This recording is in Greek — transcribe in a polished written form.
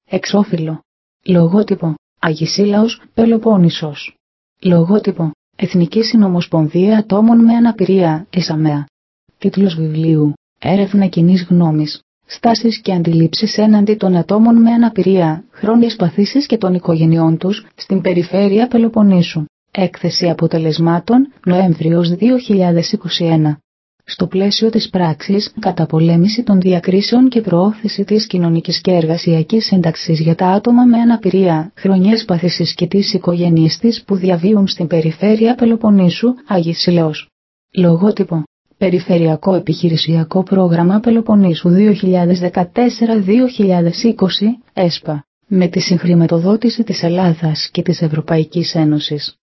Εξώφυλλο. Λογότυπο. Αγισίλαος, Πελοπόννησος. Λογότυπο. Εθνική Συνομοσπονδία Ατόμων με Αναπηρία, ΕΣΑΜΕΑ. Τίτλος βιβλίου. Έρευνα κοινής γνώμης. Στάσεις και αντιλήψεις έναντι των ατόμων με αναπηρία, χρόνιες παθήσεις και των οικογενειών τους στην περιφέρεια Πελοποννήσου. Έκθεση αποτελεσμάτων, Νοέμβριος 2021. Στο πλαίσιο της πράξης «Καταπολέμηση των διακρίσεων και προώθηση της κοινωνικής και εργασιακής σύνταξης για τα άτομα με αναπηρία, χρονιές παθήσεις και τις οικογένειες της που διαβίουν στην περιφέρεια Πελοποννήσου, Αγισίλαος». Λογότυπο. Περιφερειακό Επιχειρησιακό Πρόγραμμα Πελοποννήσου 2014-2020, ΕΣΠΑ, με τη συγχρηματοδότηση της Ελλάδας και της Ευρωπαϊκής Ένωσης.